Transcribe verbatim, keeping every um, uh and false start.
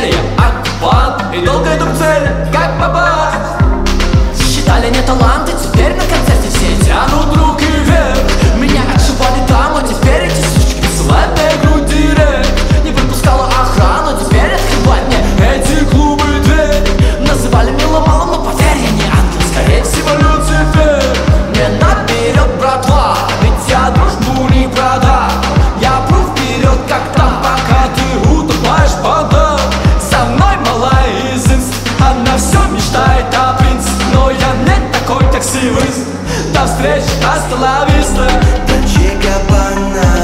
я оккупант и долго иду к цели, как попасть. Считали не таланты, теперь на концерте все тянут руки вверх. Меня отшивали там, а теперь эти сучки присылают на игру директ. Не пропускала охрану, теперь открывать мне эти клубы дверь. Называли меломаном, но поверь, я не ангел, скорее всего Люцифер. Мне наперед, братва, ведь я дружбу не продам. Я пру вперед, как там, пока ты утопаешь подал. Со мной малая из инст, она все мечтает о принце, но я не такой таксист. До встречи, hasta la vista, Dolce Gabbana.